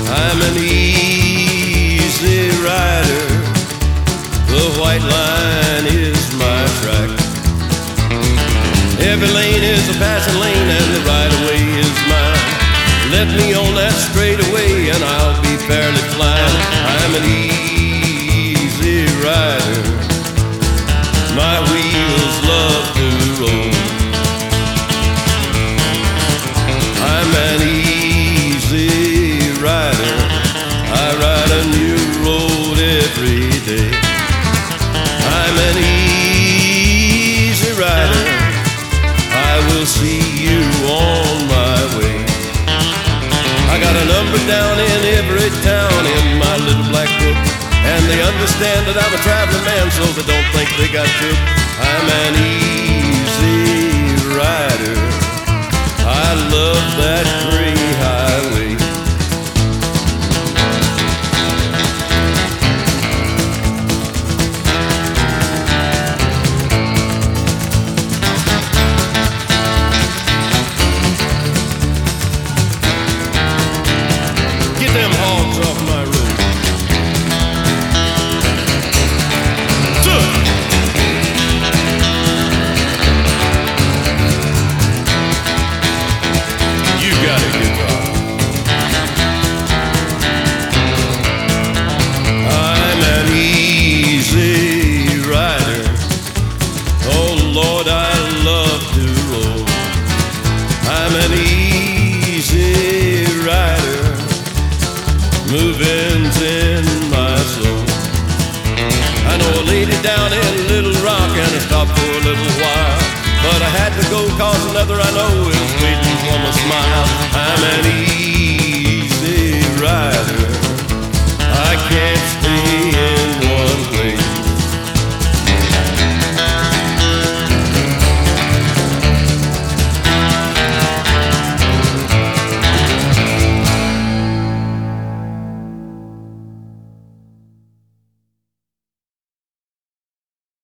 I'm an easy rider. The white line is my track. Every lane is a passing lane and the right of way is mine. Let me on that straightaway and I'll be fairly flying. I'm an easy rider. My wheels love to roll. I'm an easy rider. I ride a new road every day. I'm an easy rider. I will see you on my way. I got a number down in every town in my little black book, and they understand that I'm a traveling man, so they don't think they got took. I'm an easy rider. I love that gray highway. Get them hogs off my road. You got a guitar. I'm an easy rider. Oh Lord, I love to roll. I'm an easy rider. Moving's in my soul. I know a lady down in Little Rock and I stopped for a little while, but I had to go cause another I know is waiting for my smile. I'm an